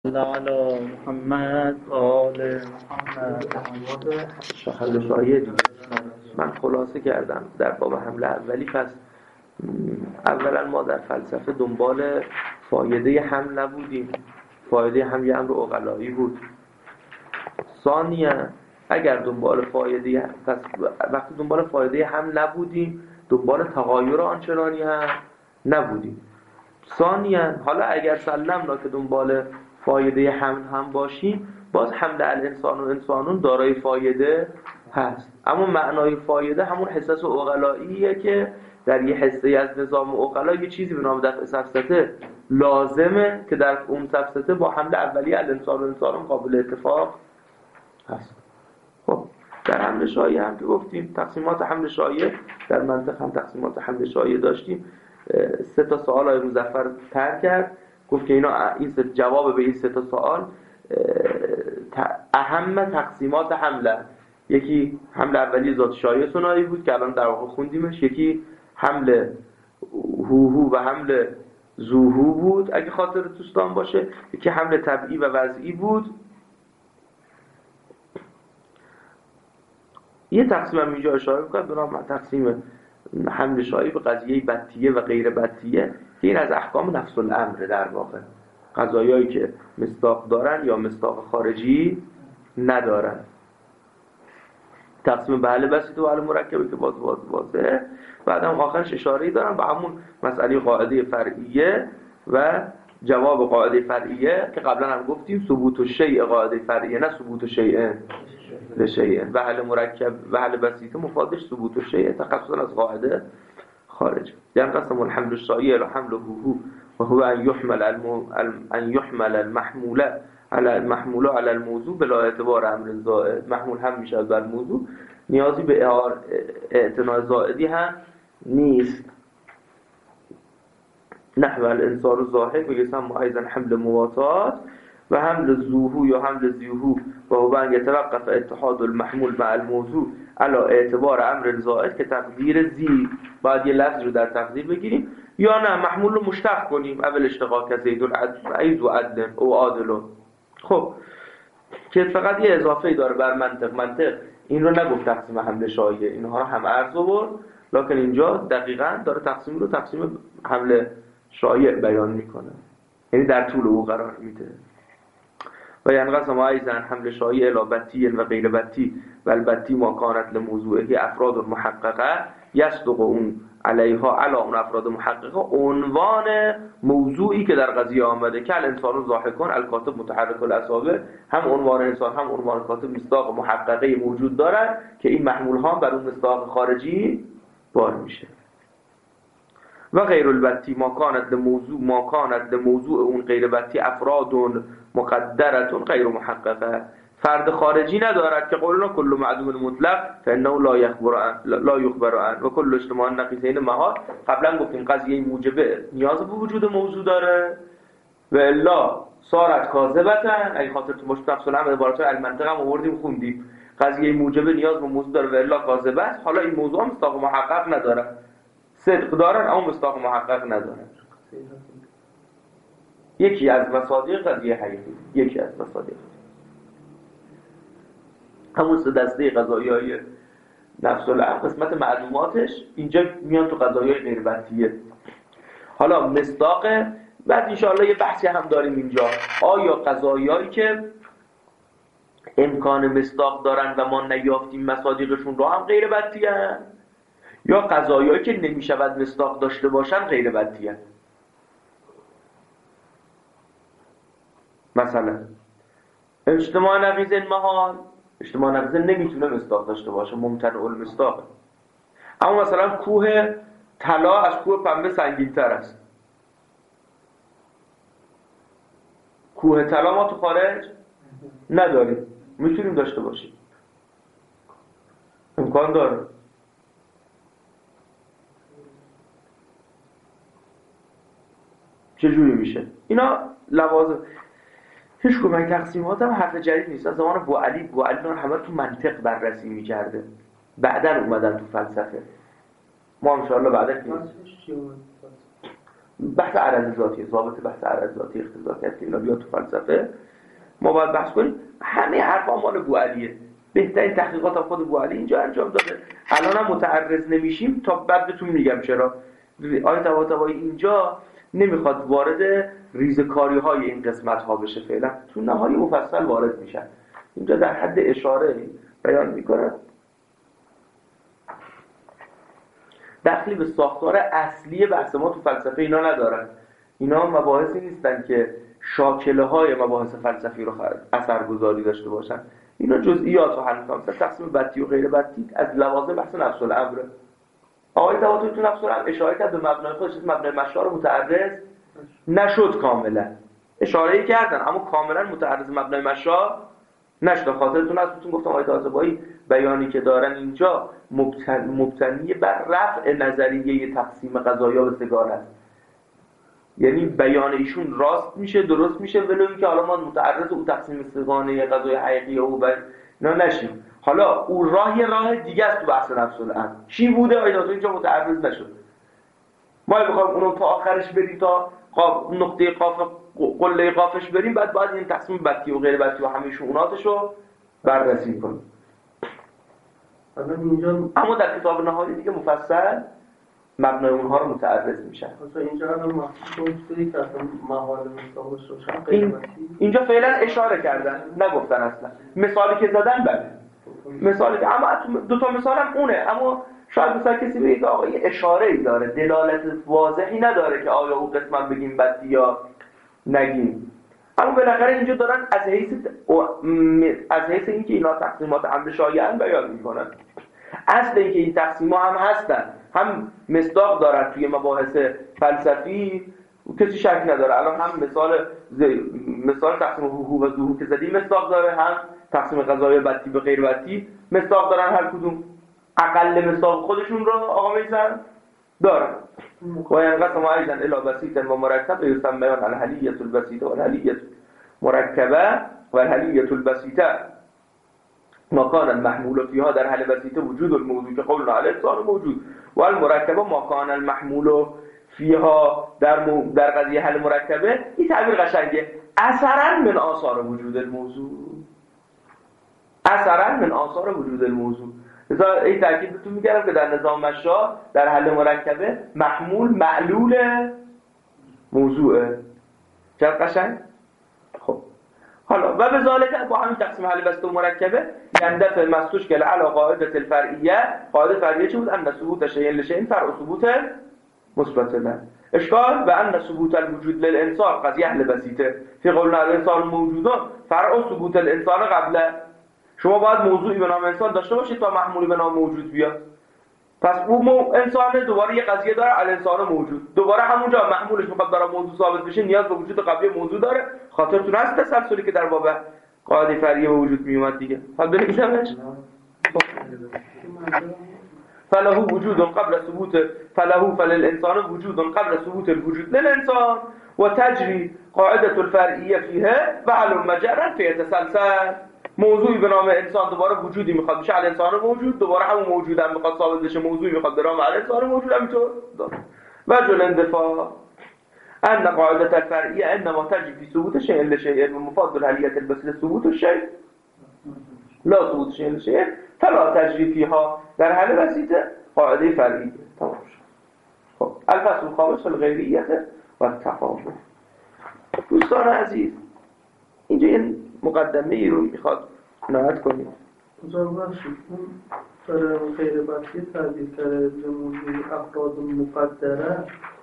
على محمد و آل محمد. حمل شایدی من خلاصه کردم در باب حمل اولی. پس اولا ما در فلسفه دنبال فایده حمل نبودیم. فایده حمل یه امر عقلایی بود. ثانیا اگر دنبال فایده، پس وقتی دنبال فایده حمل نبودیم دنبال تغایر آنچنانی هم نبودیم. ثانیا حالا اگر سلمنا که دنبال فایده حمل هم باشیم، باز حمل الانسان و انسانون دارای فایده هست، اما معنای فایده همون حساس عقلاییه که در یه حصه از نظام عقلا یه چیزی به نام دفع سفسطه لازمه که در اون سفسطه با حمل اولیه الانسان و انسانون قابل اتفاق هست. خب در حمل شایع هم که گفتیم تقسیمات حمل شایع، در منطق هم تقسیمات حمل شایع داشتیم. 3 تا سوال های مظفر طرح کرد، گفت که اینا این جواب به این 3 تا سوال اهم تقسیمات حمله. یکی حمل اولی ذات شایع ثنایی بود که الان در واقع خوندیمش، یکی حمل هوهو و حمل زوهو بود اگه خاطر دوستان باشه، یکی حمل طبیعی و وضعی بود. یه تقسیم هم اینجا اشاره می‌کنم به نام تقسیم حمل شایع به قضیه بطیه و غیر بطیه که این از احکام نفس الامر در واقع، قضایایی که مصداق دارن یا مصداق خارجی ندارن. تقسیم به اهل بسیط و اهل مرکبه که باز واضحه. بعدم آخرش اشاره‌ای دارن به همون مسئله قاعده فرعیه و جواب قاعده فرعیه که قبلا هم گفتیم ثبوت الشیء قاعده فرعیه، نه ثبوت الشیء لشیء. و اهل مرکب و اهل بسیط مفادش ثبوت الشیء تخصصا از قاعده خارج. یعنی قسم الحمل الشایع و حمله و هو ان يحمل المحمول على الموضوع بلا اعتبار امر زائد. محمول هم میشه بر موضوع، نیازی به اعتناء زائدی هم نیست. نحو الانصار الظاهر و یسمى ایضا حمل مواتات و حمل زوهو یا حمل زیوهو و هو ان يتوقف اتحاد المحمول مع الموضوع على اعتبار امر زائد که تقدیر زی باید یه لفظ رو در تقدیر بگیریم، یا نه محمول رو مشتق کنیم اول اشتقاق زید العدل و عدل او عادل. خب که فقط یه اضافه داره بر منطق این رو نگفت تقسیم حمل شایع، اینها رو هم عرض آورد، لکن اینجا دقیقاً داره تقسیم حمل شایع بیان میکنه، یعنی در طول او قرار میده. و ینقسم ایضا حمل شایع الی بطی و غیر بطی و البطی ما کانت لموضوعه افراد محققه یصدق اون علیها علی اون افراد محققه عنوان موضوعی که در قضیه آمده که الانسان ضاحکون الکاتب متحرک الاصابع، هم عنوان انسان هم عنوان کاتب مصداق محققه موجود دارد که این محمول ها بر اون مصداق خارجی بار میشه. و غیر البطی ما کانت لموضوع اون غیر بطی افراد مقدرتون غیر محققه، فرد خارجی ندارد که قولنا کل معدوم مطلق فانه لا یخبر عنه و کل اجتماع نقیضین محال. قبلا گفتیم قضیه موجبه نیاز به وجود موضوع داره و الا صارت کاذبتن. اگه خاطرتون باشه تفصیلا عبارات المنطق هم آوردیم خوندیم، قضیه موجبه نیاز به موضوع داره و الا کاذبه است. حالا این موضوع مصداق محقق نداره، صدق دارن اما مصداق محقق ندارن. یکی از مصادیق قضیه حقیقی، یکی از مصادیق همون 3 دسته قضایای نفس الامر قسمت معلوماتش اینجا میان تو قضایای غیر بطیه. حالا مصداق بعد انشاءالله یه بحثی هم داریم اینجا، آیا قضایایی که امکان مصداق دارن و ما نیافتیم مصادیقشون رو هم غیر بطیه، یا قضایایی که نمیشود مصداق داشته باشن غیر بطیه. مثلا اجتماع نقیض محال، اجتماع نقیض نمیتونه مصداق داشته باشه، ممتنع المصداق. اما مثلا کوه طلا از کوه پنبه سنگین‌تر است. کوه طلا ما تو خارج نداریم، میتونیم داشته باشیم، امکان داره. چجوری میشه؟ اینا لوازم هیچ کدوم تقسیمات هم حرف جدید نیست. از زمان بوعلی رو همه تو منطق بررسی میکرده، بعدن اومدن تو فلسفه. ما انشاءالله بعدا بحث عرض ذاتی، ضابط بحث عرض ذاتی اختزاکی هست که اینا بیاد تو فلسفه ما باید بحث کنیم. همه حرفا مال بوعلیه، بهترین تحقیقات هم خود بوعلی اینجا انجام داده. الان هم متعرض نمیشیم تا بعد بهتون میگم چرا. آیه طباطبایی اینجا نمیخواد وارد ریزکاری های این قسمت ها بشه، فعلا تو نهایی مفصل وارد میشن. اینجا در حد اشاره بیان میکنه، دخلی به ساختار اصلی بحث ما تو فلسفه اینا ندارن. اینا مباحثی نیستن که شاکله های مباحث فلسفی رو اثرگذاری داشته باشن. اینا جزئیات رو حل میکنن، مثلا تقسیم بطی و غیر بطی از لوازم بحث نفس الامر. آقای طباطبایی تو نفس الامر اشاره کرد به مبنای خودش، مبنای مشروع رو متعرض نشد کاملا. اشاره کردن اما کاملا متعرض مبنای مشروع نشد. خاطرتون هست بهتون گفتم آقای طباطبایی بیانی که دارن اینجا مبتنی بر رفع نظریه تقسیم قضایا به سگان است. یعنی بیان ایشون راست میشه، درست میشه، ولو اینکه حالا ما متعرض او تقسیم سگانه قضای حقیقی او اینا نشیم. حالا او راه دیگه است تو بحث نفس الامر. چی بوده آقای طباطبایی اینجا متعرض نشد. ما بخوایم اونو تا آخرش بریم، تا نقطه قاف قله قافش بریم، بعد این تقسیم بطی و غیر بطی و همه شؤوناتش رو بررسی کنیم. اما در کتاب نهایی دیگه مفصل مبنای اونها رو متعرض میشن. مثلا اینجا الان محصولی که اصلا محال مستقلش رو اینجا فعلا اشاره کردن، نگفتن اصلا. مثالی که زدن بله، مثالی که اما دو تا مثال هم اونه، اما شاید مثلا کسی بگه که آقا یه اشاره‌ای داره، دلالت واضحی نداره که آیا اون قسمت بگیم بطی یا نگیم. اما بالاخره اینجا دارن از حیث اینکه اینا تقسیمات امر شایع‌اند بیان میکنن. اصل اینکه این تقسیم‌ها هم هستن، هم مصداق دارن توی مباحث فلسفی، کسی شک نداره. الان هم مثال تقسیم حقوق و ظهور که زدیم مصداق داره، هم تقسیم قضایای بطی به غیر بطی مصداق دارن. هر کدوم اقل مصداق خودشون رو آقا میزن دارن. و اینقسم ایضا الی بسیط و مرکب یسمیان الحلیة البسیطه و الحلیة مرکبه و الحلیة البسیطه ما کان المحمول فيها در حل بسیطه وجود الموضوع که قولنا علیه الانسان موجود و المرکبه ما کان المحمول فيها در قضیه حل مرکبه. این تعبیر قشنگه، اثرا من آثار وجود الموضوع، اثرا من آثار وجود الموضوع. مثلا این تاکید بهتون میگم که در نظام مشا در حل مرکبه محمول معلول موضوعه. چقدر قشنگ. خب حالا و به ذالک با همین تقسیم حل بسیط و مرکبه یندفع مستشکل علی قاعده الفرعیه. قاعده فرعیه چی بود؟ ان ثبوت شیء لشیء فرع ثبوت مثبت له. اشکال و ان ثبوت الوجود للانسان قضیه حل بسیطه فی قولنا الانسان موجود فرع ثبوت الانسان قبله. شما باید موضوعی به نام انسان داشته باشید تا محمولی به نام موجود بیاد. پس اون انسان دوباره یه قضیه داره، الانسان موجود، دوباره همونجا محمولش میخواد برای موضوع ثابت بشه نیاز به وجود قبلی موضوع داره. خاطرتون هست تسلسلی که در باب قاعده فرعیه به وجود میومد دیگه. حالا ببینیمش. فله وجود قبل ثبوت فللانسان وجود قبل ثبوت الوجود للانسان و تجری قاعده الفرعیه فیه و علم مجرا فی تسلسل. موضوعی به نام انسان دوباره وجودی میخواد بشه الانسان موجود، دوباره همون موجود هم میخواد ثابت بشه موضوعی میخواد به نام الانسان موجود، همینطور و جل اندفاع ان قاعده الفرعیه انما تجری فی ثبوت شیء لشیء و مفاد الحلیة البسیطه ثبوت الشیء لا ثبوت شیء لشیء فلا تجری فیها در حل بسیطه قاعده فرعیه. تمام شد. خب الفصل الخامس الغیریه و التفاوت. دوستان عزیز اینجا این مقدمه ای رو میخواد عنایت کنیم. بزرگوار شد برای غیر بطی تعبیر کرده به موضوع افراد مقدره.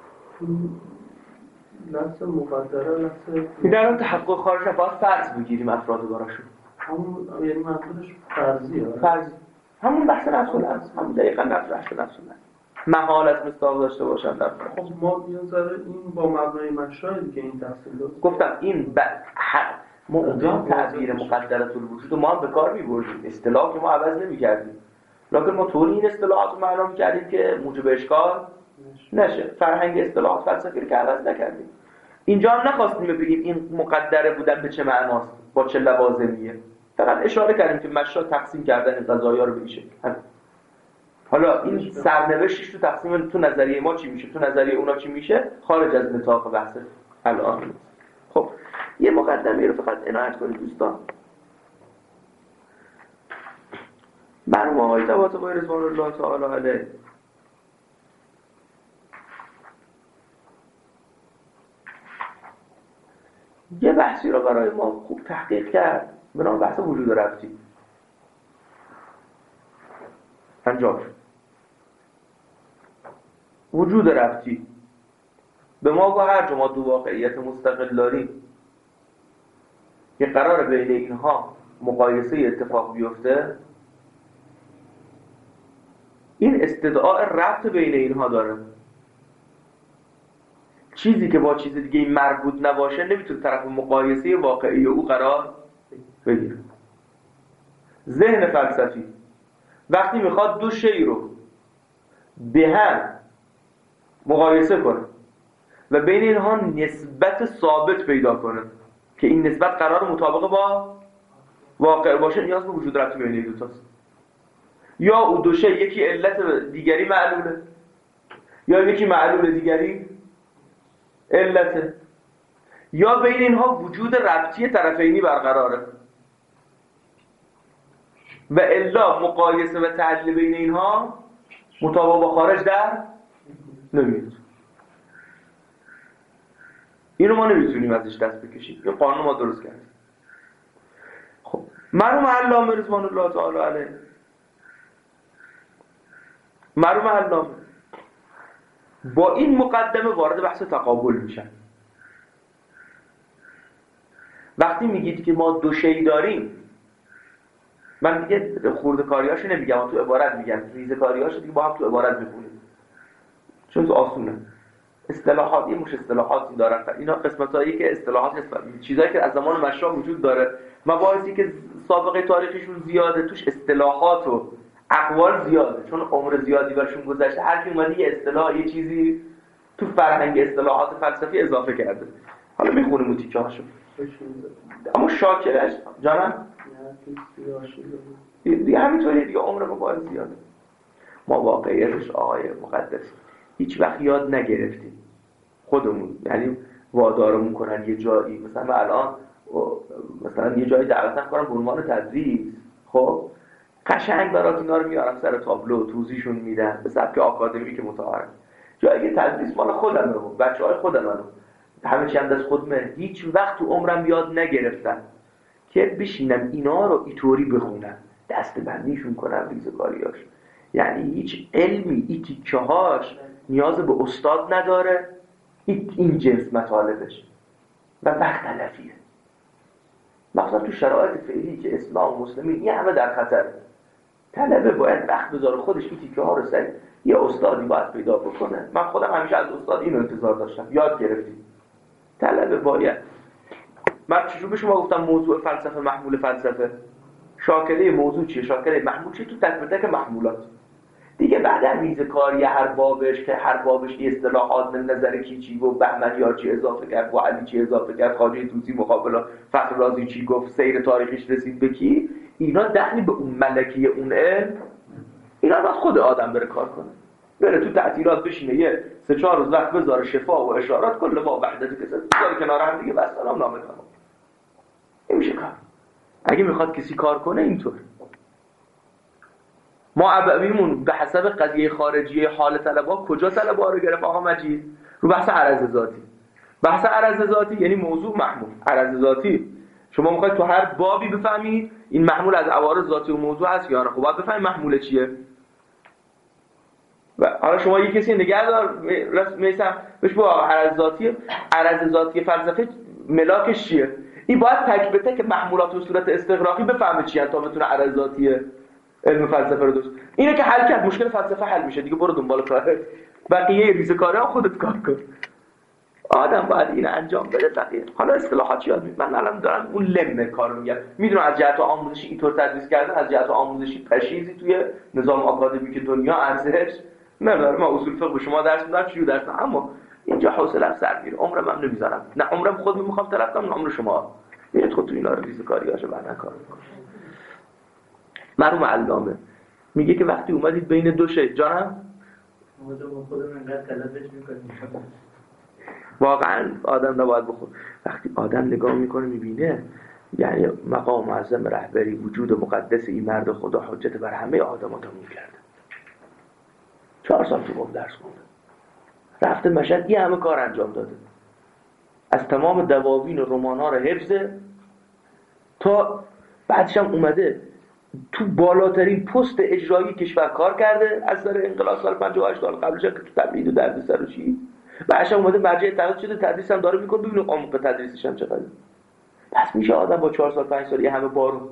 لفظ مقدره لفظ این در اون تحقق خارج باید فرض بگیریم افراد براشون. همون یعنی منظورش فرضیه. فرض همون بحث نفسه است، همون دقیقا نفسه است. محالت مستاق داشته باشن در خب ما یه ذره این با مبنای مشروع دیگه این تفصیل داشت. گفتم این ما اونجا تعبیر مقدرت الوجود ما هم به کار می‌بردیم، اصطلاح که ما عوض نمی‌کردیم، لکن ما طوری این اصطلاحات رو معنا می‌کردیم که موجب اشکال نشه. فرهنگ اصطلاحات فلسفی رو که عوض نکردیم. اینجا هم نخواستیم بگیم این مقدره بودن به چه معناست، با چه لوازمیه، فقط اشاره کردیم که مشا تقسیم کردن این قضایا رو به این شکل. حالا این سرنوشتش تو تقسیم تو نظریه ما چی میشه، تو نظریه اونا چی میشه، خارج از نطاق بحث الان. خب یه مقدمه رو فقط عنایت کنید دوستان. مرحوم آقای طباطبایی رضوان الله تعالی علیه یه بحثی رو برای ما خوب تحقیق کرد به نام بحث وجود ربطی انجام شد. وجود ربطی به ما گفت هر جا ما دو واقعیت مستقل داریم که قرار بین اینها مقایسه اتفاق بیفته، این استدعاء ربط بین اینها داره. چیزی که با چیز دیگه این مربوط نباشه نمیتونه طرف مقایسه واقعی او قرار بگیره. ذهن فلسفی وقتی میخواد دو شی رو به هم مقایسه کنه و بین اینها نسبت ثابت پیدا کنه که این نسبت قرار مطابق با واقع باشه، نیاز به وجود ربطی بین این دوتاست. یا او دو شی یکی علت دیگری معلوله یا یکی معلول دیگری علته، یا بین اینها وجود ربطی طرفینی برقراره و الا مقایسه و تعدیل بین اینها مطابق با خارج در نمیاد. اینو ما نمیتونیم ازش دست بکشیم، یه قانون ما درست کردیم. خب مرحوم علامه رضوان الله تعالی علیه، مرحوم علامه با این مقدمه وارد بحث تقابل میشن. وقتی میگید که ما دو شی داریم، من دیگه خورده کاریاشو نمیگم، تو عبارت میگم، ریزه کاریاشو دیگه با هم تو عبارت میخونیم چون تو آسونه. اصطلاحات مش اصطلاحاتی دارن، اینا قسمتایی که اصطلاحات هستن، چیزایی که از زمان مشروع وجود داره، مباحثی که سابقه تاریخیشون زیاده، توش اصطلاحات و اقوال زیاده چون عمر زیادی برشون گذشته. هر کی اومده یه اصطلاح یه چیزی تو فرهنگ اصطلاحات فلسفی اضافه کرده. حالا میخونیم اون تیکه هاشو. اما شاکرش جانم دیگه همینطوری دیگه عمر مبارز زیاده. ما واقعیتش آقای مقدس هیچ وقت یاد نگرفتیم خودمون، یعنی وادارمون کنن یه جایی، مثلا الان مثلا یه جایی دعوت کنن به عنوان تدریس، خب قشنگ برات اینا رو میارم سر تابلو توضیحشون میدن به سبک آکادمی که متعارف. جایی که تدریس مال خودم رو، بچه‌های خودم رو، همه چی هم دست خودمه، هیچ وقت تو عمرم یاد نگرفتم که بشینم اینا رو اینطوری بخونم، دست بندیشون کنم ریزکاریاش. یعنی هیچ علمی این تیکه‌هاش نیاز به استاد نداره، این جنس مطالبش و وقت تلفیه. مثلا تو شرایط فعلی که اسلام و مسلمین این همه در خطره، طلبه باید وقت بذاره خودش این تیکه‌ها رو سر یه استادی باید پیدا بکنه. من خودم همیشه از استاد اینو انتظار داشتم، یاد گرفتیم. طلبه باید، من چجور به شما گفتم موضوع فلسفه محمول فلسفه، شاکله موضوع چیه، شاکله محمول چیه، تو تک به تک محمولات دیگه. بعد از ریزکاری هر بابش که هر بابش این اصطلاحات من نظر کی چی گفت، بهمنیار چی اضافه کرد، با علی چی اضافه کرد، خواجه طوسی مقابل فخر رازی چی گفت، سیر تاریخیش رسید به کی، اینا دخلی به اون ملکی اون علم، اینا باید خود آدم بره کار کنه، بره تو تعطیلات بشینه یه 3-4 روز وقت بذاره شفا و اشارات کل با وحدت کسا بذاره کنار هم دیگه، بس سلام نامه تمام. این میشه کار. اگه میخواد کسی کار کنه اینطور. ما ابویمون به حسب قضیه خارجیه حال طلبا کجا طلبا رو گرفت آقا مجید؟ رو بحث عرض ذاتی. بحث عرض ذاتی یعنی موضوع محمول عرض ذاتی. شما میخواید تو هر بابی بفهمید این محمول از عوارض ذاتی و موضوع هست یا نه، خب باید بفهمید محمول چیه. و حالا شما یه کسی نگهدار مثلا بهش بگو عرض ذاتی فلسفه ملاکش چیه، این باید تک به تک محمولات و صورت استغراقی بفهمه چیه تا بتونه عرض ذاتی علم فلسفه رو دوست. اینه که حل کرد مشکل فلسفه حل میشه دیگه، برو دنبال کارت، بقیه ریزکاری ها خودت کار کن. آدم باید این انجام بده بقیه. حالا اصطلاحات یاد میگم، من الان دارم اون لمه کارو میگم، میدونم از جهت آموزشی اینطور تدریس کردن، از جهت آموزشی پشیزی توی نظام آکادمیک دنیا ارزش نداره. من اصول فقه به شما درس میدم، چی درس میدم، اما اینجا حوصله‌ام سر میره، عمرم هم نمیذارم، نه عمرم خودم میخوام تلف کنم، عمر شما میرید خود تو اینا رو ریزکاریاشو بعدن کار میکنید. مرحوم علامه میگه که وقتی اومدید بین دو شی جانم واقعا آدم نباید بخور. وقتی آدم نگاه میکنه میبینه یعنی مقام معظم رهبری وجود مقدس این مرد خدا حجت بر همه آدم تموم کرده. 4 سال تو قم درس خونده، رفته مشهد این همه کار انجام داده، از تمام دواوین و رمان‌ها رو حفظه، تا بعدش هم اومده تو بالاترین پست اجرایی کشور کار کرده از سر انقلاب سال 58 سال قبلش که تو تبعید و دردسر و چی، بعدش هم اومده مرجع تحقیق شده، تدریس هم داره میکنه. ببینید عمق تدریسش هم چقدره. پس میشه آدم با 4 سال 5 سال یه همه بارو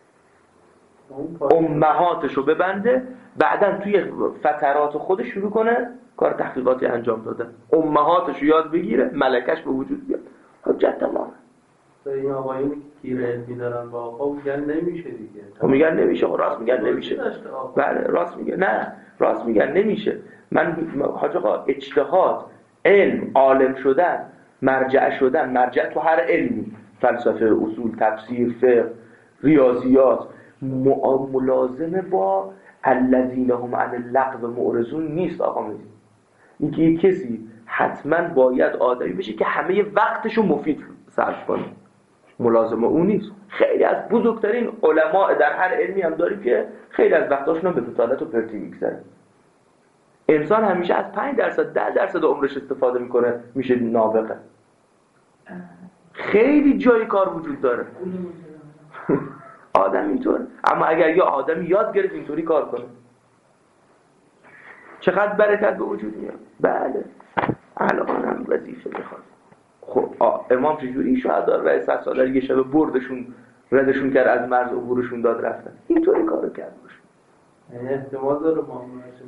امهاتشو ببنده، بعدن توی فترات خودش شروع کنه کار تحقیقاتی انجام داده، امهاتشو یاد بگیره، ملکش به وجود بیاد. حجت تمام. این آقایونی که گیر علمی دارن با آقا میگن نمیشه دیگه. میگن نمیشه، راست میگن نمیشه. بله راست میگن، نه راست میگن نمیشه. من حاج آقا اجتهاد، علم، عالم شدن، مرجع شدن، مرجع تو هر علمی، فلسفه، اصول، تفسیر، فقه، ریاضیات، ملازمه با الذین هم عن اللغو معرضون نیست. آقا میگه اینکه یک کسی حتما باید آدمی بشه که همه وقتشو مفید صرف کنه، ملازمه اون نیست. خیلی از بزرگترین علما در هر علمی هم داریم که خیلی از وقتاشون به بطالت و پرتی میگذره. انسان همیشه از 5% 10% عمرش استفاده میکنه میشه نابغه. خیلی جای کار وجود داره. آدم اینطور. اما اگر یه آدمی یاد گرفت اینطوری کار کنه چقدر برکت به وجود میاد. بله الان هم وظیفه میخواد. خب امام چجوری شهدا رو 100 سال یه شب بردشون ردشون کرد، از مرز عبورشون داد رفتن، اینطوری کارو کرد باشه. احتمال داره ما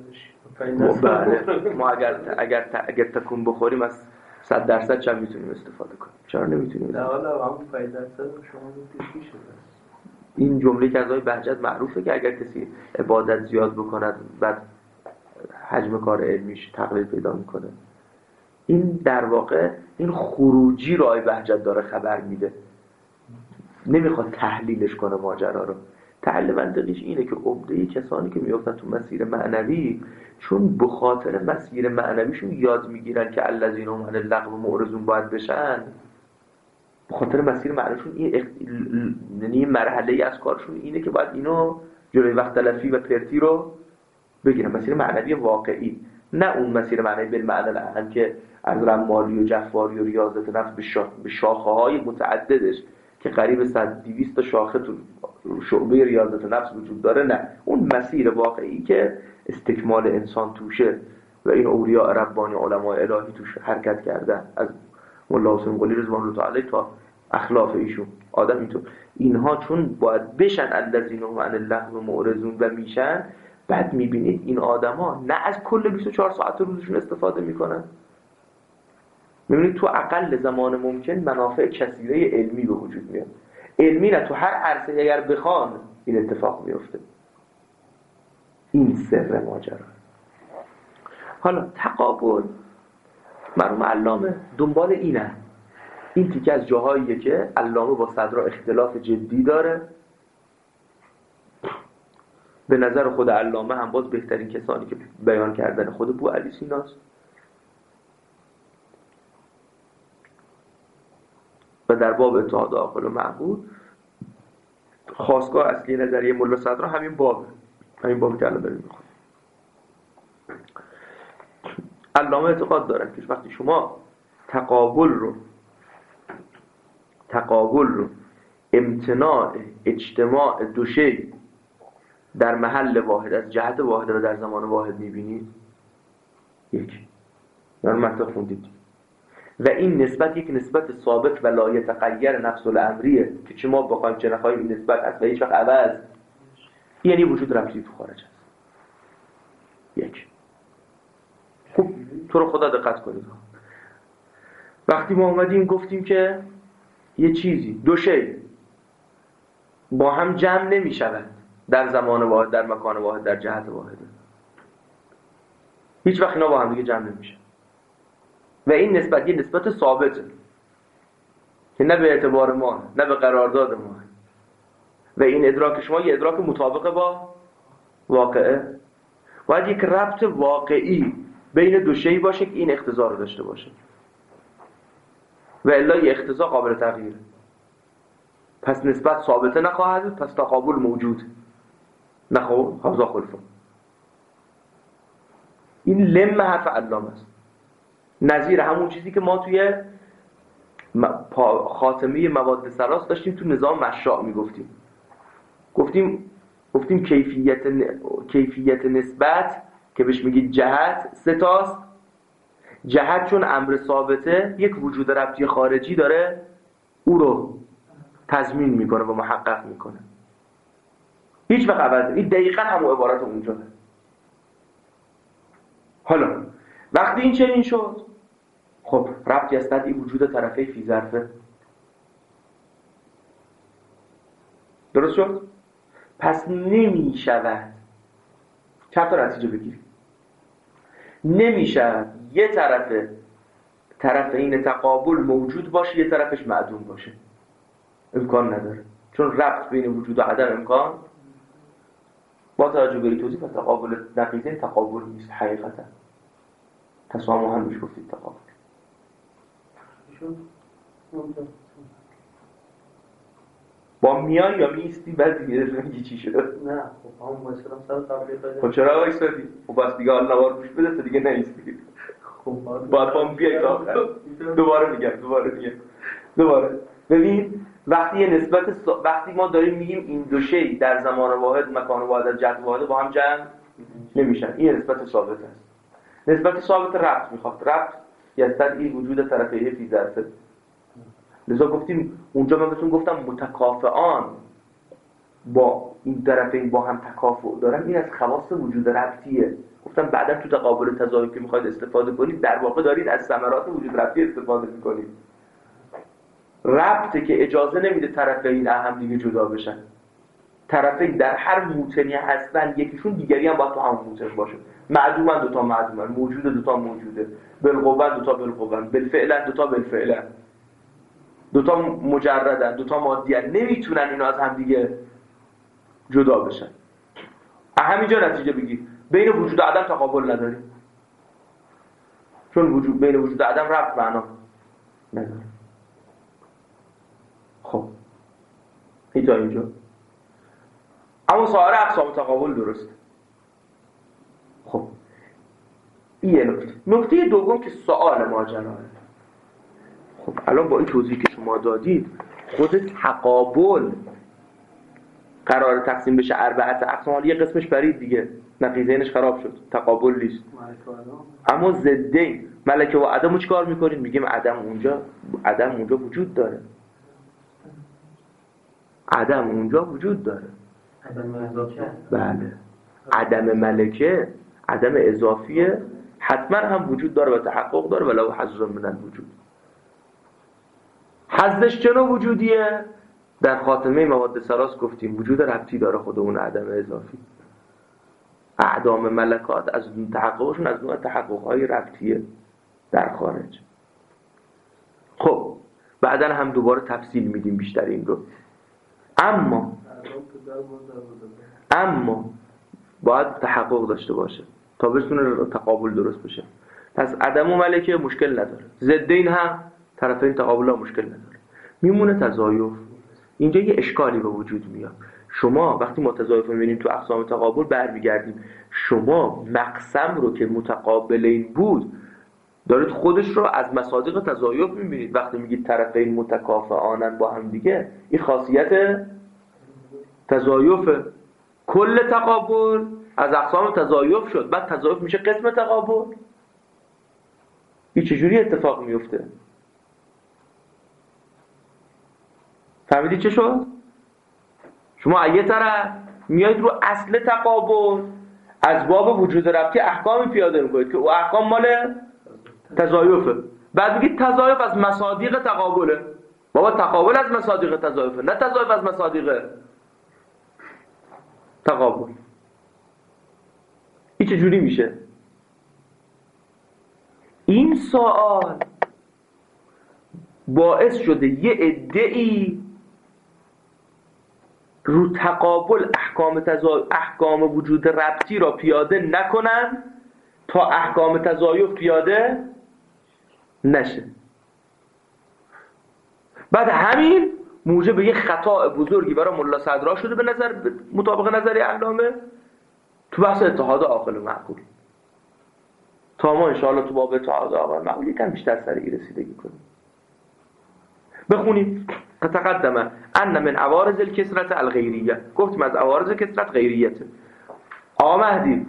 بله ما اگر تکون بخوریم از 100% چند میتونیم استفاده کنیم، چرا نمیتونیم؟ نه حالا هم 5% شما میشه. این جمله که از آقای بهجت معروفه که اگر کسی عبادت زیاد بکند بعد حجم کار علمیش تقلیل پیدا میکنه. این در واقع این خروجی رو آقای بهجت داره خبر میده، نمیخواد تحلیلش کنه ماجرا رو. تحلیل منطقیش اینه که عقده کسانی که میافتن تو مسیر معنوی چون به خاطر مسیر معنویشون یاد میگیرن که الذین هم عن اللغو معرضون باید بشن، به خاطر مسیر معنویشون این مرحله از کارشون اینه که باید اینو جلوی وقت تلفی و پرتی رو بگیرن. مسیر معنوی واقعی، نه اون مسیر معنوی بالمعنی الان که از رمالی و جفاری و ریاضت نفس به شاخه‌های متعددش که قریب 100-200 تا شاخه تو شعبه ریاضت نفس وجود داره، نه اون مسیر واقعی که استکمال انسان توشه و این اولیاء ربانی علماء الهی توش حرکت کردن، از مولا حسین قلی رضوان الله تعالی تا اخلاف ایشون آدم اینطور. اینها چون باید بشن الذین هم عن اللغو معرضون و میشن، بعد میبینید این آدما نه از کل 24 ساعت روزشون استفاده میکنن، میبینید تو اقل زمان ممکن منافع کثیره علمی به وجود میاد. علمی نه تو هر عرصه اگر بخوان این اتفاق میفته. این سر ماجرا. حالا تقابل مرحوم علامه دنبال اینه. این تیکه از جاهاییه که علامه با صدرا اختلاف جدی داره. به نظر خود علامه هم باز بهترین کسانی که بیان کردن خود بو علی سیناست و در باب اتحاد عاقل و معقول خاستگاه اصلی نظریه مولا صدرا همین بابی که الان داریم میخونیم. علامه اعتقاد دارن که وقتی شما تقابل رو امتناع اجتماع دو شی در محل واحد از جهت واحد و در زمان واحد میبینید، یک من مطلب خوندید و این نسبت یک نسبت ثابت و لا یتغیر نفس الامریه که چه ما بخوایم چه نخوایم این نسبت اصلا هیچ وقت عوض، یعنی وجود رمزی تو خارج است. یک خوب تو رو خدا دقت کنید. وقتی ما اومدیم گفتیم که یه چیزی دو شی با هم جمع نمی شود در زمان واحد، در مکان واحد، در جهت واحد، هیچ وقت اینا با هم دیگه جمع نمیشه و این نسبت یه نسبت ثابته که نه به اعتبار ما نه به قرارداد ما و این ادراک شما یه ادراک مطابق با واقعه باید یک ربط واقعی بین دو شی باشه که این اقتضا رو داشته باشه و الا یه اقتضا قابل تغییره. پس نسبت ثابته نخواهد بود، پس تقابل موجود نخواهد هذا خلفه. این لم حرف علامه است، نظیر همون چیزی که ما توی خاتمه مواد ثلاث داشتیم تو نظام مشاع میگفتیم. گفتیم کیفیت نسبت که بهش میگید جهت سه تاست. جهت چون امر ثابته یک وجود ربطی خارجی داره او رو تضمین میکنه و محقق میکنه، هیچ وقت عوض. این دقیقاً همون عبارت اونجا. حالا وقتی این چنین شد، خب ربطی از این وجود طرفه فی ظرفه درست شد. پس نمی شود چند تا نتیجه بگیریم. نمی شود یه طرف این تقابل موجود باشه یه طرفش معدوم باشه، امکان نداره، چون ربط بین وجود و عدم امکان با توجه به توضیح و تقابل نقیضین تقابل نیست. حقیقتا تسامح هم میشه گفتید تقابل. با میان یا میستی بعد دیگه میگی چی شد؟ نه خب همون مثلا سر قبلی دادم. خب چرا وایسادی؟ خب بس دیگه الله وار گوش بده تا دیگه نیستی. خب بعد هم بیای تا آخر. دوباره ببین وقتی ما داریم میگیم این دو شی در زمان واحد مکان واحد از جهت واحد با هم جمع نمیشن، این نسبت ثابت است. نسبت ثابت ربط میخواد. ربط یستدعی وجود طرفیه فی ظرفه. لذا گفتیم اونجا من بهتون گفتم متکافئان با این طرفین با هم تکافؤ دارن، این از خواص وجود ربطیه. گفتم بعدا تو تقابل تضاد که میخواید استفاده کنید در واقع دارید از ثمرات وجود ربطی استفاده میکنید. ربطه که اجازه نمیده طرفین هم دیگه جدا بشن. طرفین در هر موطنی هستن یکیشون دیگری هم باید تو همون موطن باشه. معدومن دوتا معدومن، موجوده دوتا موجوده، بالقوه دوتا بالقوه، بالفعل دوتا بالفعل، دوتا مجردن دوتا مادیان، نمیتونن اینا از هم دیگه جدا بشن. همینجا نتیجه بگیر بین وجود و عدم تقابل نداریم، چون بین وجود و عدم ربط معنا نداره. خب این تا اینجا. اما سایر اقسام تقابل درست. خب این یه نکته دوم که سوال ماجراه. خب الان با این توضیحی که شما دادید خود تقابل قرار تقسیم بشه اربعه اقسام، یه قسمش برید دیگه نقیضینش خراب شد، تقابل نیست. اما ضدین ملکه و عدمو چیکار میکنید؟ میگیم عدم اونجا وجود داره. عدم اونجا وجود داره. عدم اضافی. بله. عدم ملکه عدم اضافیه حتما هم وجود داره و تحقق داره ولو حظ من الوجود. حظش چه نوع وجودیه؟ در خاتمه مواد ثلاث گفتیم وجود ربطی داره خود اون عدم اضافی. اعدام ملکات از تحققشون از نوع تحققهای ربطیه در خارج. خب بعدن هم دوباره تفصیل میدیم بیشتر این رو. اما باید تحقق داشته باشه تا بتونه تقابل درست بشه. پس عدم و ملکه مشکل نداره، ضدین هم طرفین تقابل ها مشکل نداره، میمونه تضایف. اینجا یه اشکالی به وجود میاد. شما وقتی ما تضایف میبینیم تو اقسام تقابل برمیگردیم، شما مقسم رو که متقابلین بود دارید خودش رو از مصادیق تضایف میبینید. وقتی میگید طرفین متکافئانن با هم دیگه، این خاصیت تضایفه. کل تقابل از اقسام تضایف شد، بعد تضایف میشه قسم تقابل. این چجوری اتفاق میفته؟ فهمیدی چه شد؟ شما یه طرف میاید رو اصل تقابل از باب وجود ربطی احکامی پیاده میکنید که او احکام مال تضایفه، بعد میگید تضایف از مصادیق تقابله. بابا تقابل از مصادیق تضایفه، نه تضایف از مصادیق تقابل. این چجوری میشه؟ این سوال باعث شده یه عده‌ای رو تقابل احکام وجود ربطی را پیاده نکنن تا احکام تزایف پیاده نشه. بعد همین موجب یه خطا بزرگی برای ملا صدرا شده به نظر مطابق نظری علامه تو بحث اتحاد عاقل و معقول. تا ما انشاءالله تو باب اتحاد عاقل و معقول یکم بیشتر سریع رسیدگی کنیم. بخونیم. تقدم ان من عوارض الکثرت الغیریه. گفتیم از عوارض کثرت غیریته. آقا مهدی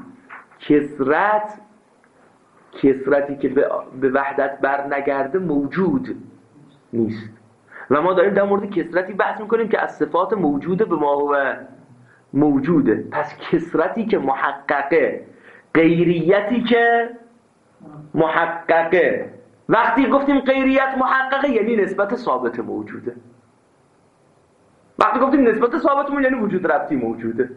کثرتی که به وحدت بر نگرده موجود نیست و ما داریم در مورد کثرتی بحث میکنیم که از صفات موجوده به ما هو موجوده. پس کثرتی که محققه، غیریتی که محققه. وقتی گفتیم غیریت محققه یعنی نسبت ثابت موجوده. وقتی گفتیم نسبت ثابت موجوده یعنی وجود ربطی موجوده.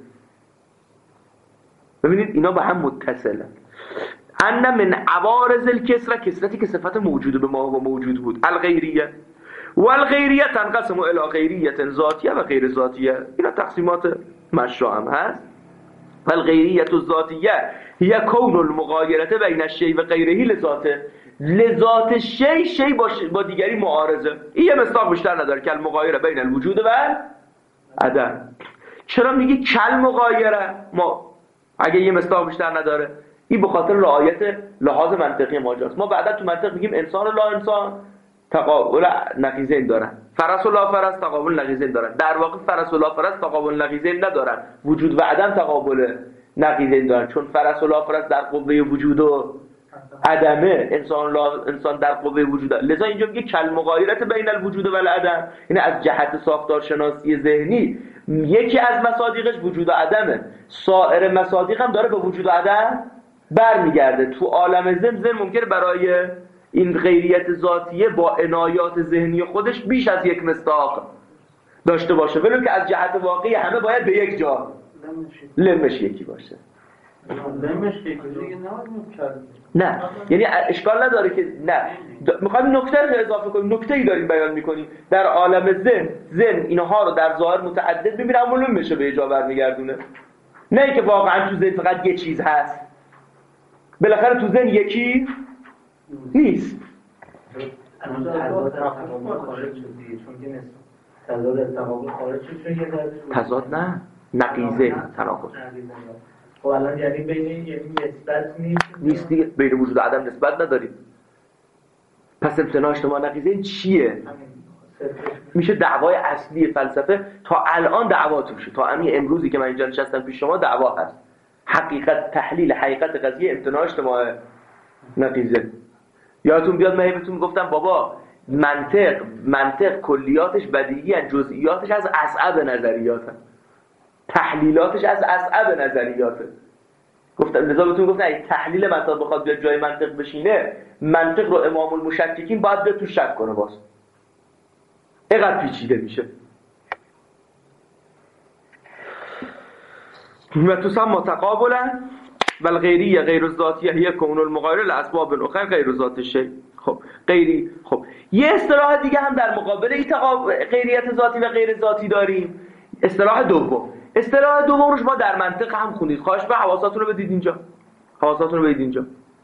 ببینید اینا با هم متصله. ان من عوارض الکثرت، کثرتی که صفت موجوده به ما و موجود بود. الغیریه والغیریه تنقسم الى غیریه ذاتیه و غیر ذاتیه. اینا تقسیمات مشروع هم هست. والغیریه الذاتیه هي کون المغایره بین الشیء و غیره لذاته. لذات شیء با دیگری معارضه. این یه مصداق بیشتر نداره که المغایره بین الوجود و عدم. چرا میگی کل مغایره؟ ما اگه یه مصداق بیشتر نداره این به خاطر رعایت لحاظ منطقی ماجراست. ما بعدا تو منطق میگیم انسان و لا انسان تقابل نقیضین دارن، فرس و لا فرس تقابل نقیضین دارن. در واقع فرس و لا فرس تقابل نقیضین ندارن، وجود و عدم تقابل نقیضین دارن. چون فرس و لا فرس در قوه وجود و عدمه، انسان در قوه وجود. لذا اینجا میگه کل مغایرت بین الوجود و العدم. این از جهت ساختارشناسی ذهنی یکی از مصادیقش وجود و عدمه، سایر مصادیق هم داره به وجود و عدم برمیگرده. تو عالم ذهن ممکنه برای این غیریت ذاتیه با عنایات ذهنی خودش بیش از یک مصداق داشته باشه، ولی که از جهت واقعی همه باید به یک جا لمش یکی باشه. نه یعنی اشکال نداره که نه میخوایم نکته رو اضافه کنیم، نکته‌ای داریم بیان میکنیم. در عالم ذهن اینها رو در ظاهر متعدد میبینه اما لمش به جا برمیگردونه. نه اینکه واقعا تو ذهن فقط یه چیز هست، بالاخره تو ذهن یکی نیست. تضاد نه، نقیضه تناقض. خب الان یعنی بین نسبت نیست دیگه، بین وجود و عدم نسبت نداریم. پس امتناع اجتماع نقیضه چیه؟ میشه دعوای اصلی فلسفه. تا الان دعوا توشه، تا همین امروزی که من اینجا نشستم پیش شما دعوا هست. حقیقت تحلیل حقیقت قضیه امتناع اجتماع نقیضه. یادتون بیاد من بهتون گفتم بابا منطق کلیاتش بدیهی ان، جزئیاتش از اصعب نظریاته، تحلیلاتش از اصعب نظریاته. گفتم لذا بهتون گفتم اگه تحلیل منطق بخواد بیاد جای منطق بشینه، منطق رو امام المشککین باید به تو شک کنه. باز اینقدر پیچیده میشه. و تسمى تقابلا والغیریه غیر الذاتیه هي کون المغایر لاسباب اخرى غیر ذات الشیء. خب غیری، خب یه اصطلاح دیگه هم در مقابل این غیریت ذاتی و غیر ذاتی داریم. اصطلاح دوم رو شما در منطق هم خوندید. خواهش به حواساتون رو بدید اینجا.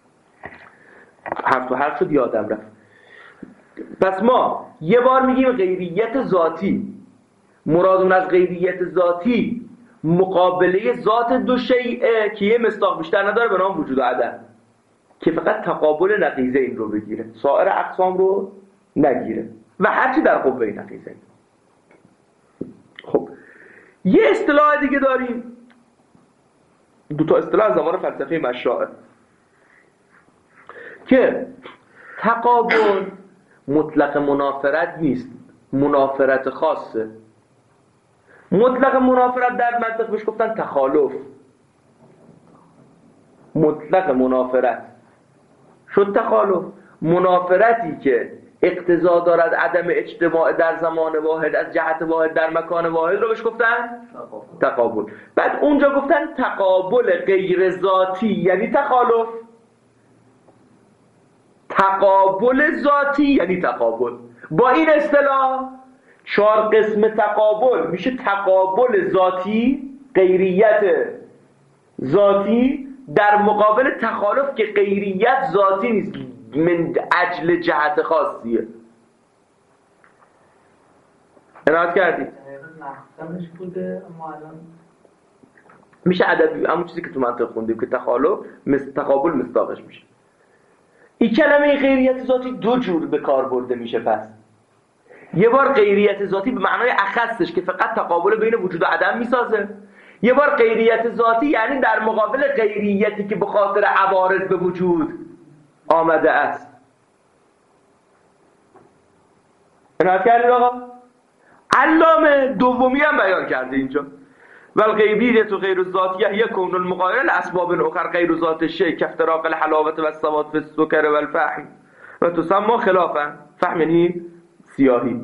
حرف شد یادم رفت. پس ما یه بار میگیم غیریت ذاتی، مرادمون از غیریت ذاتی مقابله ذات دو شیء که یه مصداق بیشتر نداره به نام وجود و عدم، که فقط تقابل نقیضه این رو بگیره، سایر اقسام رو نگیره و هرچی در قوه نقیضه. خب یه اصطلاح دیگه داریم، دو تا اصطلاح زمان فلسفه مشاعر، که تقابل مطلق منافرت نیست، منافرت خاصه. مطلق منافرت در منطق بهش گفتن تخالف. مطلق منافرت شد تخالف. منافرتی که اقتضا دارد عدم اجتماع در زمان واحد از جهت واحد در مکان واحد رو بهش گفتن تقابل. بعد اونجا گفتن تقابل غیر ذاتی یعنی تخالف، تقابل ذاتی یعنی تقابل. با این اصطلاح 4 قسم تقابل میشه تقابل ذاتی، غیریت ذاتی در مقابل تخالف که غیریت ذاتی نیست، من اجل جهت خاصیه. عنایت کردید؟ مقصدش بوده اما الان میشه ادبی، همون چیزی که تو منطق خوندیم که تخالف تقابل مصداقش میشه. این کلمه غیریت ذاتی 2 جور به کار برده میشه. پس یه بار غیریت ذاتی به معنای اخصش که فقط تقابل بین وجود و عدم میسازه، یه بار غیریت ذاتی یعنی در مقابل غیریتی که به خاطر عوارض به وجود آمده است. عنایت کردید آقا؟ علامه دومی هم بیان کرده اینجا، والغیبیت و غیر الذاتیه یه کون المغایر الاسباب الاخر غیر ذات الشیء کافتراق الحلاوه و السواد في السكر والفحم و تسمى خلافا. فحم یعنی سیاهی،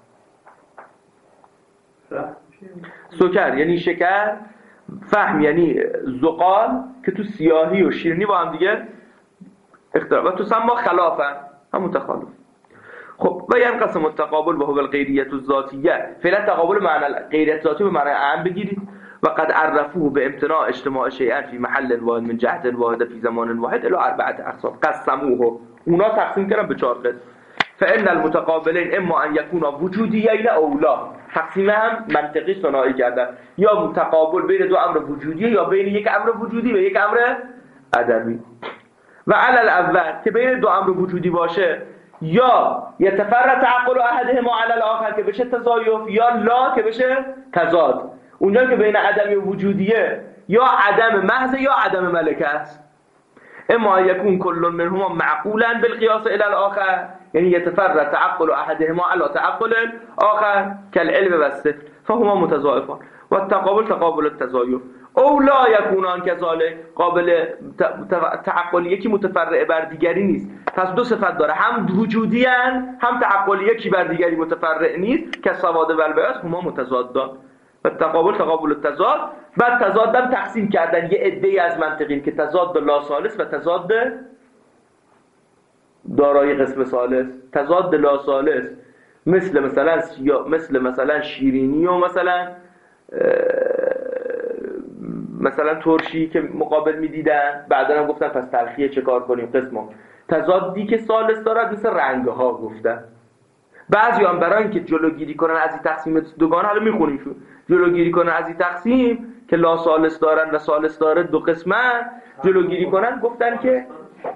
سکر یعنی شکر، فحم یعنی زغال که تو سیاهی و شیرینی با هم دیگه اختلاف، و تسمى خلافا همون تخالف. خب و ینقسم التقابل و هو الغیریت الذاتیه. فعلا تقابل معنی غیریت ذاتی به معنی عام بگیرید. و قد عرفوه به امتناع اجتماع شیئا فی محل واحد من جهت واحد فی زمان واحد الی 4 اقسام. قسموه، اونا تقسیم کردن به 4 قسم. فان المتقابلین اما ان یکونا وجودیین او لا. تقسیم هم منطقی صناعی کردن، یا تقابل بین 2 امر وجودی یا بین یک امر وجودی و یک امر عدمی. و علی الاول که بین 2 امر وجودی باشه، یا یتفرع تعقل احدهما علی الاخر که بشه تزایف، یا لا که بشه تضاد. اونجا که بین عدمی و وجودیه یا عدم محض یا عدم ملکه است. اما یکون کل منهما معقولا بالقیاس الى الاخر، یعنی یتفرع تعقل احدهما علی تعقل الاخر كالعلم و الصفر فهما متضاعفان و التقابل تقابل التزایف. او لا یکونان کذالک، قابل تعقل یکی متفرع بر دیگری نیست. پس 2 صفت داره، هم وجودی ان هم تعقل یکی بر دیگری متفرع نیست که سواد و البیاض هما متضادان. و تقابل تقابل التضاد. بعد تضادم تقسیم کردن یه عده‌ای از منطقین که تضاد لا ثالث و تضاد دارای قسم ثالث. تضاد لا ثالث مثل مثلا شیرینی و مثلا ترشی که مقابل میدیدن، بعدا هم گفتن پس تلخیه چه کار کنیم قسمم. تضادی که ثالث دارد مثل رنگ ها گفتن. بعضی هم برای اینکه جلوگیری کنن از این تقسیم دوگانه، حالا میخونیم شو، جلوگیری کنن از این تقسیم که لا ثالث دارن و ثالث داره 2 قسمه، جلوگیری کنن گفتن که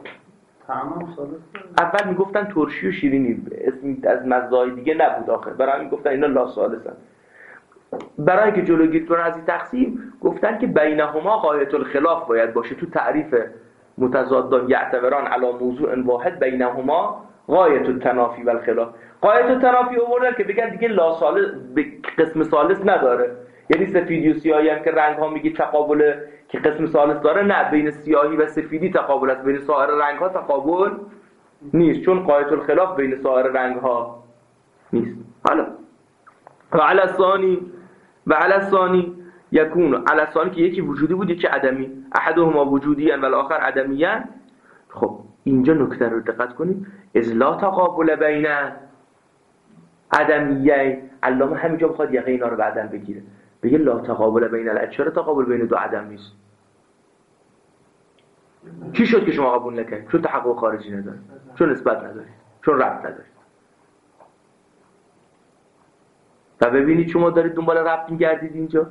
اول میگفتن ترشی و شیرینی اسمی از مزای دیگه نبود آخر، برای این گفتن اینا لا ثالثن. برای اینکه جلوگیری کنن از این تقسیم گفتن که بینهما غایت الخلاف باید باشه. تو تعریف متضادان یعتبران علی موضوع واحد بینهما غایت التنافی و الخلاف. غایت التنافی آوردن که بگن دیگه لا ثالث قسم ثالث نداره، یعنی سفیدی و سیاهی هم که رنگ ها میگه تقابل که قسم ثالث داره، نه، بین سیاهی و سفیدی تقابل است، بین سایر رنگ ها تقابل نیست، چون غایت الخلاف بین سایر رنگ ها نیست. حالا و علی الثانی یکون علی الثانی که یکی وجودی بود یکی عدمی، احدهما وجودی و الاخر عدمی. خب اینجا نکته رو دقت کنید، از لا تقابل بین عدمیه. علامه همینجا میخواد یقه اینا رو بعدن بگیره، بگه لا تقابل بین العدم. چرا تقابل بین 2 عدم نیست؟ چی شد که شما قبول نکنید؟ چون تحقق خارجی ندارید، چون نسبت ندارید، چون ربط ندارید. و ببینید شما دارید دنبال ربط می‌گردید اینجا.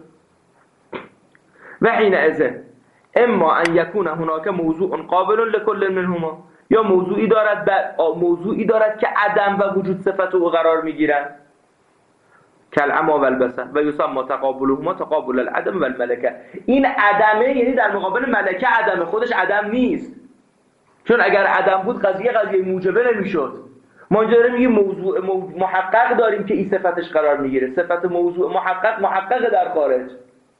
و حین اذن اما ان یکون هناک موضوع قابل لكل منهما، یا موضوعی دارد که عدم و وجود صفت او قرار میگیرن، کالعما و البصر و یسمى تقابلهما تقابل العدم و الملکه. این عدمه یعنی در مقابل ملکه عدمه، خودش عدم نیست، چون اگر عدم بود قضیه موجبه نمیشد. ما اینجا داریم یه موضوع محقق داریم که این صفتش قرار میگیره، صفت موضوع محقق در خارج.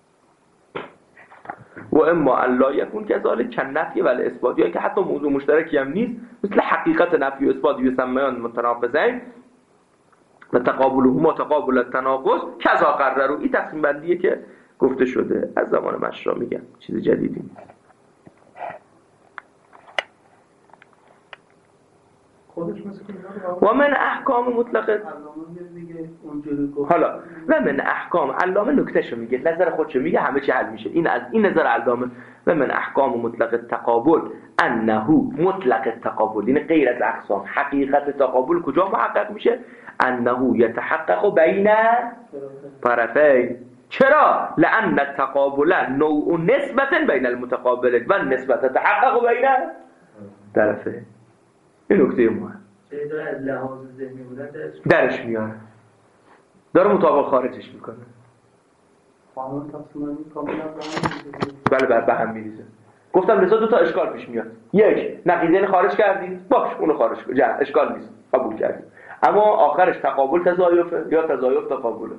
و اما ان لا یکون کذالک کالنفی و الاثبات، یا که حتی موضوع مشترکی هم نیست، مثل حقیقت نفی و اثبات یسمیان متناقضین و تقابلهما تقابل التناقض کذا قرروا. این تقسیم بندیه که گفته شده از زمان مشرا، میگم چیز جدیدی نیست. خودش مثل که اینا و من احکام مطلق علامه دیگه اونجوری گفت. حالا و من احکام علامه نکتهشو میگه، نظر خودشو میگه، همه چی حل میشه. این از این نظر علامه. و من احکام مطلق التقابل انه مطلق التقابل، یعنی غیر از اقسام حقیقت تقابل کجا محقق میشه؟ انه یتحقق بین طرفین. چرا؟ لان التقابل نوع نسبت بین المتقابلین و نسبت تحقق بین طرفین. این نکته مهم داره از لحاظ ذهنی بودن درش میاره، داره مطابق خارجش میکنه. قانون تقسیم کاملا بله به هم میریزه. گفتم لذا دو تا اشکال پیش میاد. یک، نقیضین خارج کردی، باش اونو خارج کن، اشکال نیست، قبول کردی. اما آخرش تقابل تضایفه یا تضایف تقابله.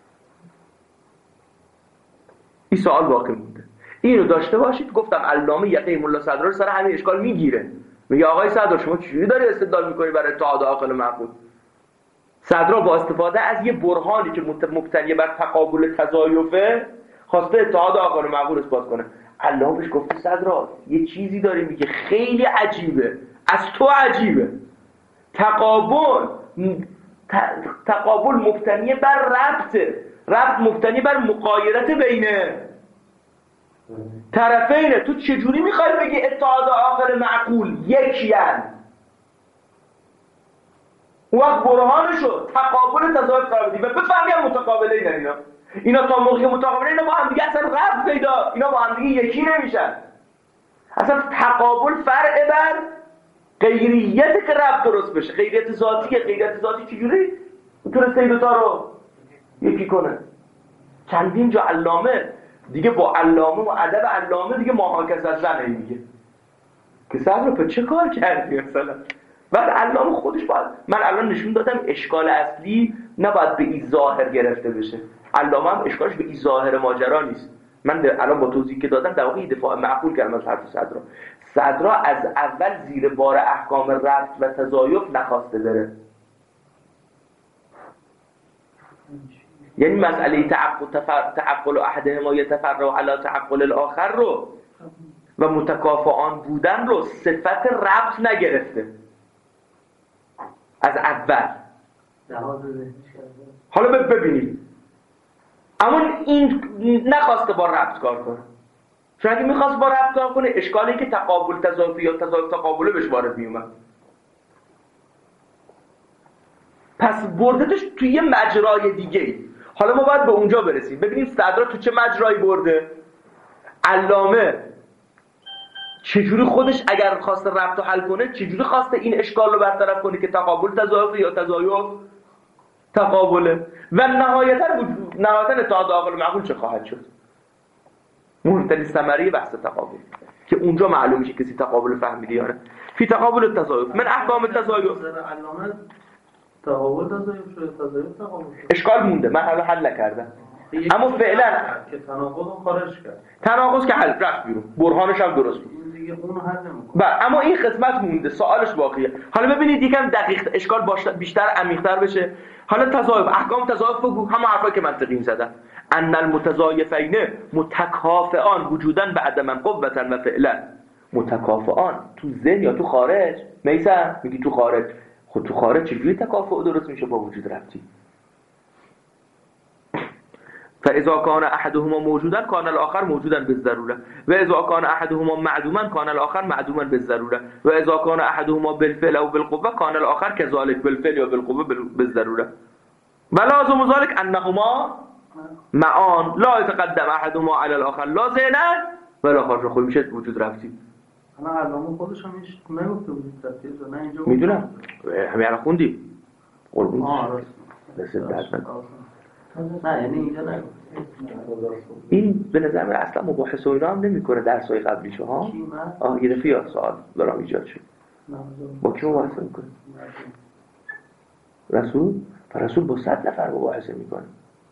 این سوال باقی مونده. اینو داشته باشید. گفتم علامه یقی ملا صدرا سر همین اشکال میگیره. میگه آقای صدرا شما چجوری داری استدلال میکنی برای اتحاد عاقل معقول؟ صدرا با استفاده از یه برهانی که مبتنی بر تقابل تضایفه خواسته اتحاد عاقل معقول اثبات کنه. علامه بهش گفته صدرا یه چیزی داری میگه خیلی عجیبه، از تو عجیبه. تقابل مبتنی بر ربط مبتنی بر مقایرت بین طرفینه. تو چجوری میخوای بگی اتحاد عاقل معقول یکیان؟ وقت برهانشو تقابل تضایف قرار بدی و بفهمی هم متقابلین. اینا تا موقع متقابلین اینا با هم دیگه اصلا ربط پیدا، اینا با هم دیگه یکی نمیشن. اصلا تقابل فرع بر غیریت که ربط درست بشه. غیریت ذاتی چجوری میتونسته این دوتا رو یکی کنه؟ چندین جا علامه دیگه با علامه و ادب علامه دیگه ماهاکس از زنه میگه که صبر رو چه کار کردی مثلا. بعد علامه خودش باید، من الان نشون دادم اشکال اصلی نباید به این ظاهر گرفته بشه. علامه هم اشکالش به این ظاهر ماجرا نیست. من الان با توضیح که دادم در واقع دفاع معقول کردم از حرف صدرا از اول زیر بار احکام ربط و تضایف نخواسته بره. یعنی مسئله تعقل احدهما یتفرع علی تعقل الاخر رو و متکافئان بودن رو صفت ربط نگرفته از اول. حالا ببینید، اما این نخواسته با ربط کار کنه. چون اگه میخواست با ربط کار کنه اشکالی که تقابل تضایفی یا تضایف تقابله بهش وارد میومد. پس بردتش توی یه مجرای دیگه. حالا ما باید به اونجا برسیم ببینیم صدرا تو چه مجرایی برده. علامه چجوری خودش اگر خواسته ربط رو حل کنه چجوری خواسته این اشکال رو برطرف کنه که تقابل تضایف یا تضایف تقابله و نهایتاً اتحاد عاقل معقول چه خواهد شد؟ مهمترین ثمره بحث تقابل که اونجا معلوم میشه کسی تقابل فهمیده یا نه. فی تقابل التضایف من احکام التضایف علامه تقابل تضایف شده، تضایف تقابل اشکال مونده، من حل نکردم. اما فعلا که تناقض رو خارج کرد، تناقض که حل رفت بیرون، برهانش هم درست بود دیگه اون حل نمیکنه. اما این قسمت مونده، سوالش باقیه. حالا ببینید یکم دقیق اشکال بیشتر عمیق‌تر بشه. حالا تضایف، احکام تضایف بگو، همه حرفایی که منطقی زدن. ان المتضایفین متکافئان وجوداً و عدما قوة و فعلا. متکافئان تو ذهن یا تو خارج؟ میسم میگی تو خارج. خود تو خارج چجوری تکافؤ درست میشه با وجود ربطی؟ فاذا كان احدهما موجودا كان الاخر موجودا بالضروره و اذا كان احدهما معدوما كان الاخر معدوما بالضروره و اذا كان احدهما بالفعل او بالقوه كان الاخر كذلك بالفعل او بالقوه بالضروره و لازم ذلك انهما معان لا يتقدم احدهما على الاخر لا ذهنا ولا خارج. خود میشه وجود ربطی. انا علامه خودش هم هیچ نگفته بود ربطی رو، نه اینجا میدونم همین الان خوندی قربون راست نکن. نه یعنی اینجا نگفت. این به نظر من اصلا مباحث و اینا هم نمیکنه درسای قبلیشو ها. یه دفعه سوال برام ایجاد شد. با کی مباحثه میکنه؟ رسول با 100 نفر مباحثه میکنه.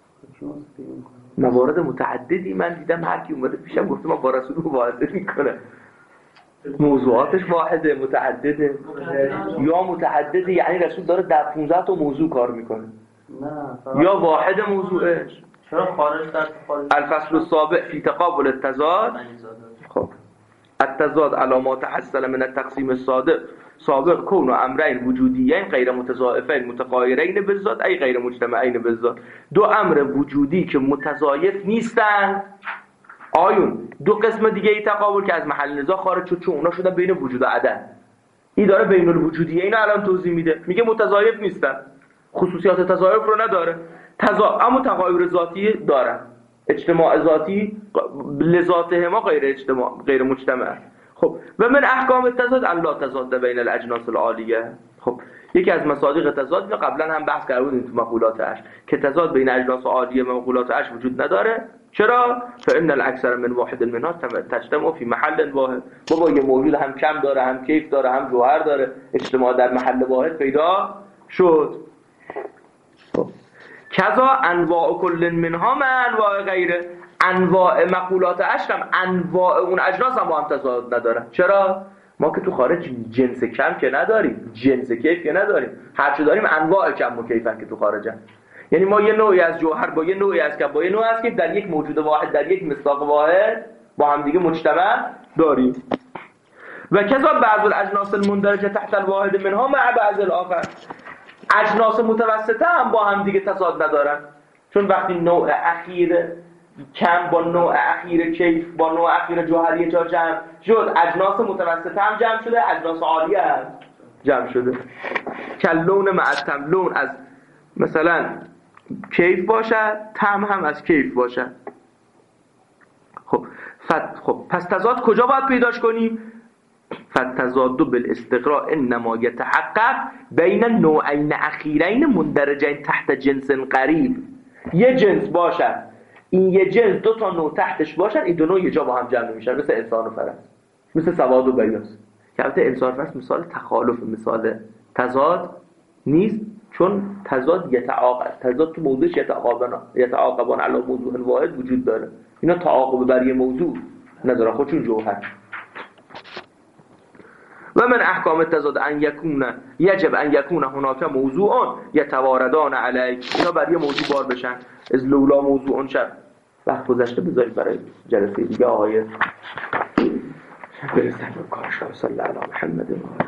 موارد متعددی من دیدم هر کی اومده پیشم گفته ما با رسول مباحثه میکنه. موضوعاتش واحده متعدده یا متعدده، یعنی رسول داره در 15 تا موضوع کار میکنه. نه یا واحد موضوعه. چرا خارج در الفصل السابع فی تقابل التضاد. خب التضاد علامات حصل من التقسیم الصادق سابق کون و امرین وجودیین غیر متضاعفین متغایرین بالذات ای غیر مجتمعین بالذات. دو امر وجودی که متضاعف نیستند. آیون دو قسم دیگه ای تقابل که از محل نزاع خارج شد، چون اونا شدن بین وجود و عدم. این داره بین الوجودیه اینو الان توضیح میده، میگه متضاعف نیستن، خصوصیات تضاعف رو نداره، اما تغایر ذاتی دارن، اجتماع ذاتی لذاتهما غیر مجتمع. خب و من احکام التضاد ان لا تضاد بین الاجناس العالیه. خب یکی از مصادیق تضاد قبلا هم بحث کرده بودیم تو مقولات اش که تضاد بین اجناس عالیه و مقولات اش وجود نداره. چرا؟ فان الاکثر من واحد منها تجتمع فی محل واحد. بابا یه موجود هم کم داره، هم کیف داره، هم جوهر داره، اجتماع در محل واحد پیدا شد. کذا انواع کل منها ما انواع غیره. انواع مقولات عشق هم انواع اون اجناس هم با هم تضاد ندارن. چرا؟ ما که تو خارج جنس کم که نداریم، جنس کیف که نداریم، هرچی داریم انواع کم و کیفن که تو خارجن. یعنی ما یه نوعی از جوهر با یه نوعی از کم با یه نوعی از کیف در یک موجود واحد، در یک مصداق واحد با هم دیگه مجتمع داریم. و کذا بعض الاجناس المندرجه تحت الواحد منها مع بعض الاخر. اجناس متوسطه هم با هم دیگه تضاد ندارن، چون وقتی نوع اخیر کم با نوع اخیر کیف با نوع اخیر جوهری جا جمع شد، اجناس متوسطه هم جمع شده، اجناس عالیه هم جمع شده. کلون معتم، لون از مثلا کیف باشه، تم هم از کیف باشه. خب پس تضاد کجا باید پیداش کنیم؟ فالتضاد بالاستقراء انما يتحقق بین نوعین اخیرین مندرجین تحت جنس قریب. یه جنس باشه، این یه جنس دو تا نوع تحتش باشن، این دو نوع یه جا با هم جمع میشن، مثل انسان و فرس، مثل سواد و بیاس. که البته انسان و فرس مثال تخالف، مثال تضاد نیست، چون تضاد یتعاقب، تضاد تو موضوعش یتعاقبان علی موضوع واحد وجود داره. اینا تعاقب بر یه موضوع نداره، خودشون جوهر. و من احکام التضاد ان یکون یجب ان یکون هناک موضوع یتواردان علیه. اینا بر یه موضوع بار بشن، از لولا موضوع شد. وقت گذشته بذارید برای جلسه دیگه آقای برسیم به کارش. صلی الله علی محمد.